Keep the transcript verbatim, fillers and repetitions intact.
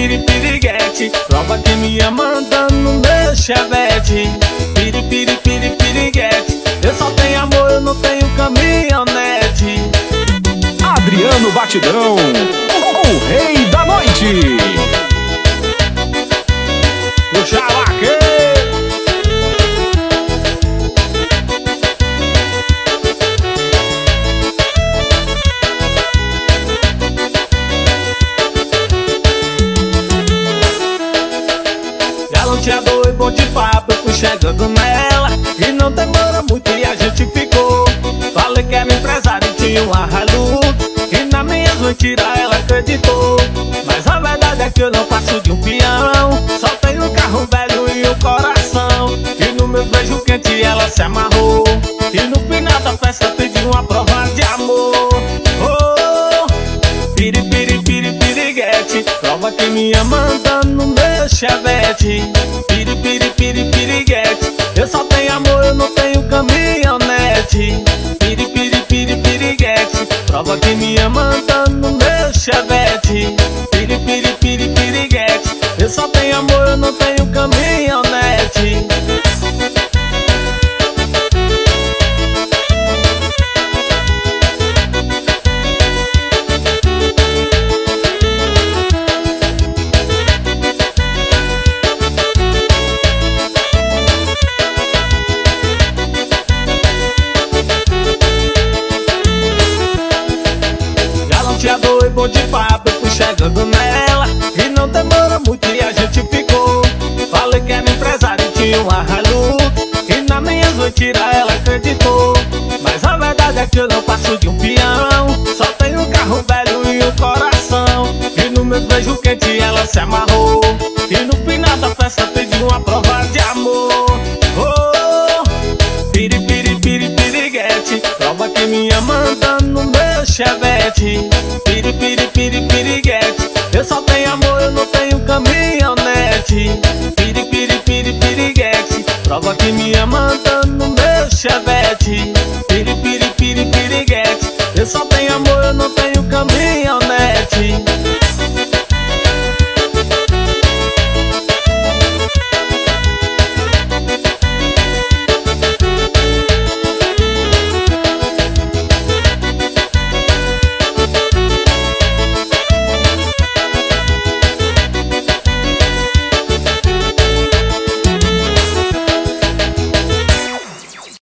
piri, piriguete. Prova que me ama andando no meu chevette. Piri, piri, piri, piriguete. Eu só tenho amor, eu não tenho caminhonete. Adriano Batidão, o rei da noite. O Chavaque. Tinha dois bom de papo, eu fui chegando nela. E não demora muito e a gente ficou. Falei que era empresário e tinha uma Hilux. E nas minhas mentiras ela acreditou. Mas a verdade é que eu não passo de um peão. Só tenho um carro velho e um coração. E nos meus beijos quentes ela se amarrou. E no final da festa pediu uma prova de amor. Oh, piri, piri, piri, piriguete. Prova que me ama andando no meu chevette. Piri, piri, piri, piriguete. Eu só tenho amor, eu não tenho caminhonete. Piri, piri, piri, piriguete. Prova que me ama andando no meu chevette. Piri, piri, piri, piriguete. Eu só tenho amor, eu não tenho caminhonete. Tinha dois bom de papo, eu fui chegando nela. E não demora muito e a gente ficou. Falei que era empresário e tinha uma Hilux. E nas minhas mentiras ela acreditou. Mas a verdade é que eu não passo de um peão. Só tenho um carro velho e um coração. E nos meus beijos quentes ela se amarrou. E no final da festa pediu uma prova de amor. Oh, piri, piri, piri, piriguete. Prova que me ama andando no meu chevette. Piri, piri, piri, piriguete. Eu só tenho amor, eu não tenho caminhonete. Piri, piri, piri, piriguete. Prova que me ama andando no meu chevette.